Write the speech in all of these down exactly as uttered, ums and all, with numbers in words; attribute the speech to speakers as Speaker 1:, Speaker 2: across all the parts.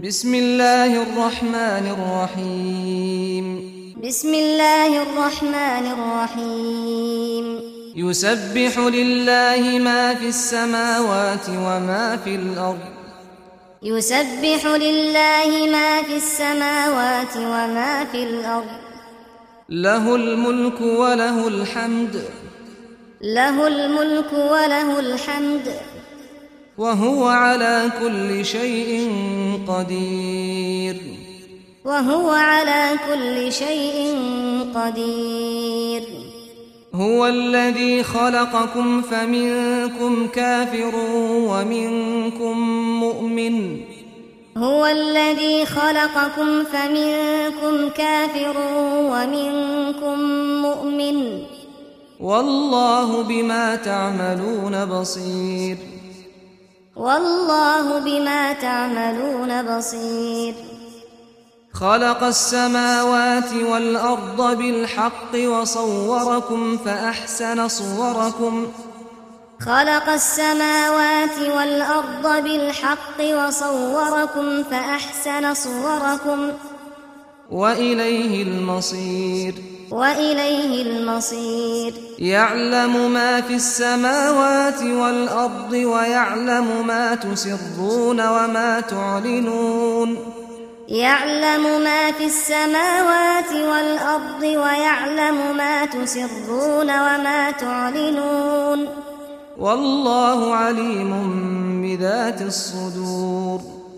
Speaker 1: بسم الله الرحمن الرحيم
Speaker 2: بسم الله الرحمن الرحيم
Speaker 1: يسبح لله ما في السماوات وما في الأرض
Speaker 2: يسبح لله ما في السماوات وما في الأرض
Speaker 1: له الملك وله الحمد
Speaker 2: له الملك وله الحمد
Speaker 1: وهو على كل شيء قدير
Speaker 2: وهو على كل شيء قدير
Speaker 1: هو الذي خلقكم فمنكم كافر ومنكم مؤمن
Speaker 2: هو الذي خلقكم فمنكم كافر ومنكم مؤمن
Speaker 1: والله بما تعملون بصير
Speaker 2: والله بما تعملون بصير
Speaker 1: خلق السماوات والأرض بالحق وصوركم فأحسن صوركم
Speaker 2: خلق السماوات والأرض بالحق وصوركم فأحسن صوركم
Speaker 1: وإليه المصير
Speaker 2: وإليه المصير
Speaker 1: يعلم ما في السماوات والأرض ويعلم ما تسرون وما تعلنون
Speaker 2: يعلم ما في السماوات والأرض ويعلم ما تسرون وما تعلنون
Speaker 1: والله عليم بذات الصدور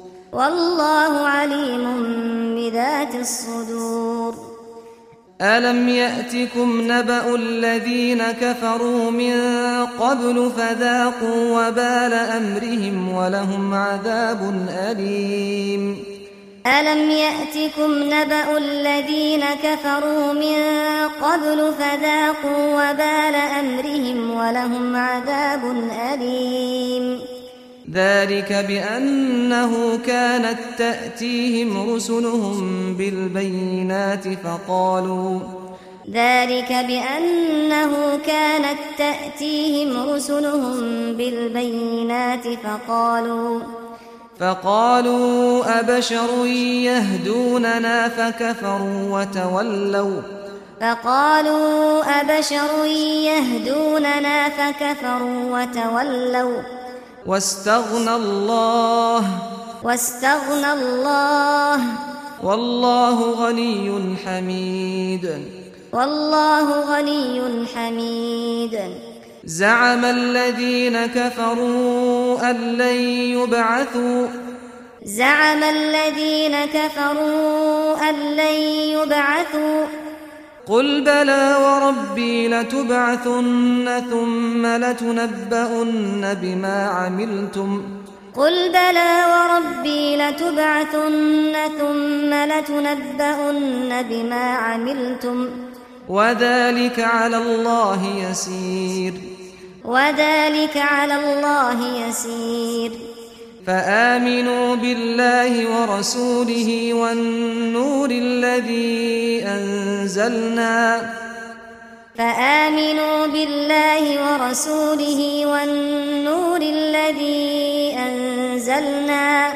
Speaker 2: والله عليم بذات الصدور
Speaker 1: ألم يأتكم نبأ الذين كفروا من قبل فذاقوا وبال أمرهم ولهم عذاب أليم
Speaker 2: ألم يأتكم نبأ الذين كفروا من قبل فذاقوا وبال أمرهم ولهم عذاب أليم
Speaker 1: ذلك بأنه كانت تأتيهم رسلهم بالبينات فقالوا
Speaker 2: ذلك بأنه كانت تأتيهم رسلهم بالبينات فقالوا
Speaker 1: فقالوا أبشر يهدوننا فكفروا وتولوا
Speaker 2: فقالوا أبشر يهدوننا فكفروا وتولوا
Speaker 1: واستغنى الله
Speaker 2: واستغنى الله
Speaker 1: والله غني حميد
Speaker 2: والله غني حميد
Speaker 1: زعم الذين كفروا أن لن يبعثوا
Speaker 2: زعم الذين كفروا أن لن يبعثوا
Speaker 1: قل بلى وربي لتبعثن ثم لتنبؤن بما عملتم
Speaker 2: قل بلى وربي لتبعثن ثم لتنبؤن بما عملتم
Speaker 1: وذلك على الله يسير
Speaker 2: وذلك على الله يسير
Speaker 1: فآمنوا بالله ورسوله والنور الذي أنزلنا
Speaker 2: فآمنوا بالله ورسوله والنور الذي أنزلنا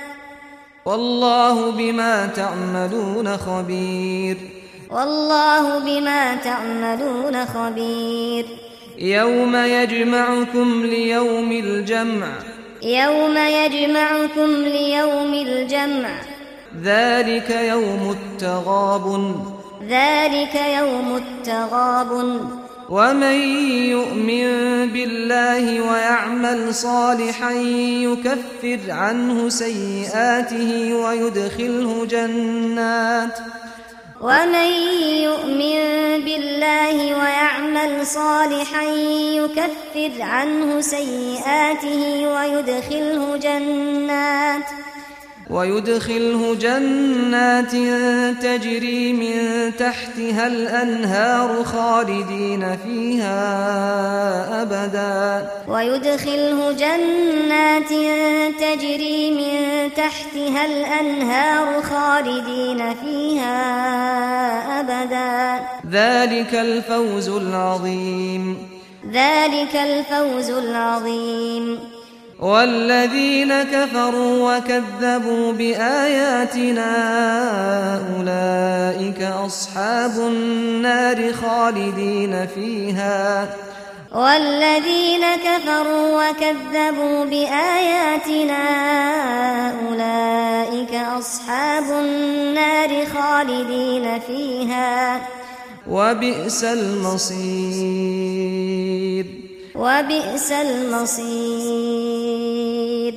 Speaker 1: والله بما تعملون خبير
Speaker 2: والله بما تعملون خبير
Speaker 1: يوم يجمعكم ليوم الجمع
Speaker 2: يوم يجمعكم ليوم الجمع
Speaker 1: ذلك يوم التغابن
Speaker 2: ذلك يوم التغابن
Speaker 1: ومن يؤمن بالله ويعمل صالحا يكفر عنه سيئاته ويدخله جنات
Speaker 2: ومن يؤمن بالله ويعمل صالحا يكفر عنه سيئاته ويدخله جنات
Speaker 1: ويدخله جنات تجري من تحتها الأنهار خالدين فيها أبدا
Speaker 2: ويدخله جنات تجري من تحتها الأنهار خالدين فيها أبدا
Speaker 1: ذلك الفوز العظيم
Speaker 2: ذلك الفوز العظيم
Speaker 1: والذين كفروا وكذبوا بآياتنا أولئك أصحاب النار خالدين فيها
Speaker 2: والذين كفروا وكذبوا بآياتنا أولئك أصحاب النار خالدين فيها
Speaker 1: وبئس المصير
Speaker 2: وبئس المصير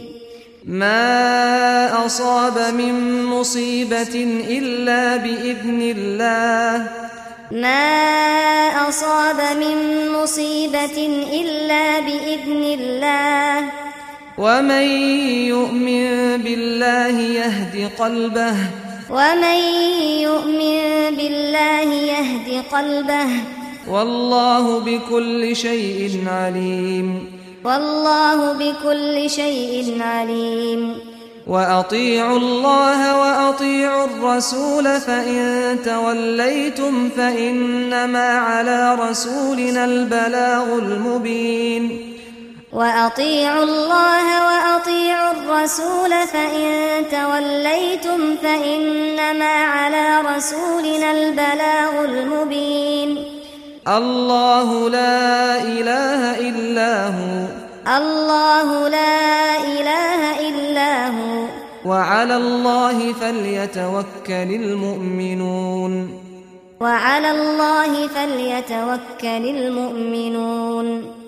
Speaker 1: ما أصاب من مصيبة إلا بإذن الله
Speaker 2: ما أصاب من مصيبة إلا بإذن الله
Speaker 1: ومن يؤمن بالله يهد قلبه
Speaker 2: ومن يؤمن بالله يهد قلبه
Speaker 1: والله بكل شيء عليم
Speaker 2: والله بكل شيء عليم
Speaker 1: وأطيعوا الله وأطيعوا الرسول فإن توليتم فإنما على رسولنا البلاغ المبين
Speaker 2: وأطيعوا الله وأطيعوا الرسول فإن توليتم فإنما على رسولنا البلاغ المبين
Speaker 1: الله لا إله إلا هو
Speaker 2: الله لا إله إلا هو
Speaker 1: وعلى الله فليتوكل المؤمنون
Speaker 2: وعلى الله فليتوكل المؤمنون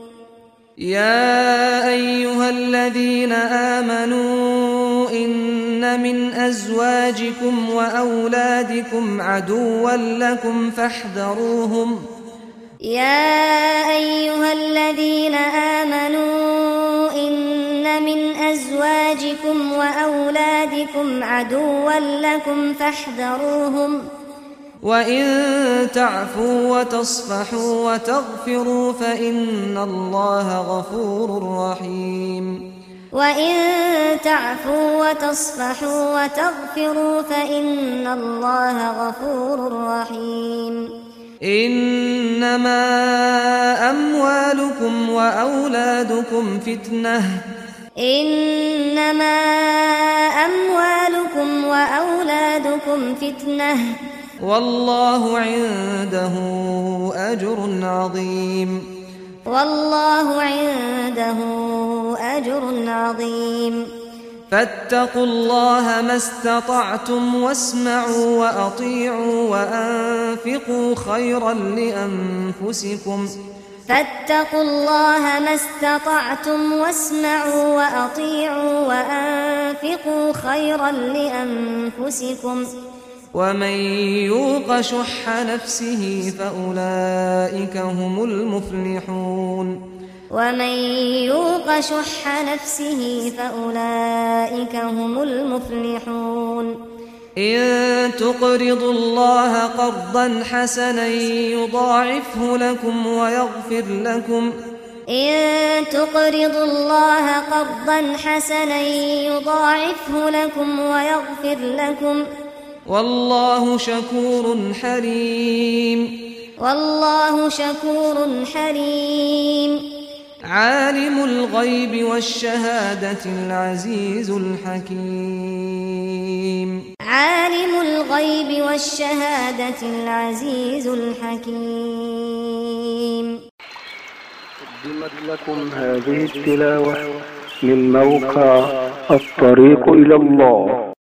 Speaker 1: يا أيها الذين آمنوا إن من أزواجكم وأولادكم عدوا لكم فاحذروهم
Speaker 2: يا أيها الذين آمنوا إن من أزواجكم وأولادكم عدوا لكم فاحذروهم
Speaker 1: وإن تعفوا وتصفحوا وتغفروا فإن الله غفور رحيم
Speaker 2: وإن تعفوا وتصفحوا وتغفروا فإن الله غفور رحيم
Speaker 1: إنما أموالكم وأولادكم فتنة
Speaker 2: إنما أموالكم وأولادكم فتنة
Speaker 1: والله عنده أجر عظيم
Speaker 2: والله عنده أجر عظيم
Speaker 1: فاتقوا الله ما استطعتم واسمعوا وأطيعوا وأنفقوا خيرا لأنفسكم
Speaker 2: فاتقوا الله ما استطعتم واسمعوا وأطيعوا وأنفقوا خيرا لأنفسكم
Speaker 1: ومن يوق شح نفسه فأولئك هم المفلحون
Speaker 2: ومن يوق شح نفسه فأولئك هم المفلحون
Speaker 1: إن تقرضوا الله قرضا حسنا يضاعفه لكم ويغفر لكم
Speaker 2: إن تقرضوا الله قرضا حسنا يضاعفه لكم ويغفر لكم
Speaker 1: والله شكور حليم
Speaker 2: والله شكور حليم
Speaker 1: عالم الغيب والشهادة العزيز الحكيم
Speaker 2: عالم الغيب والشهادة العزيز الحكيم.
Speaker 3: قدمت لكم هذه التلاوة من موقع الطريق إلى الله.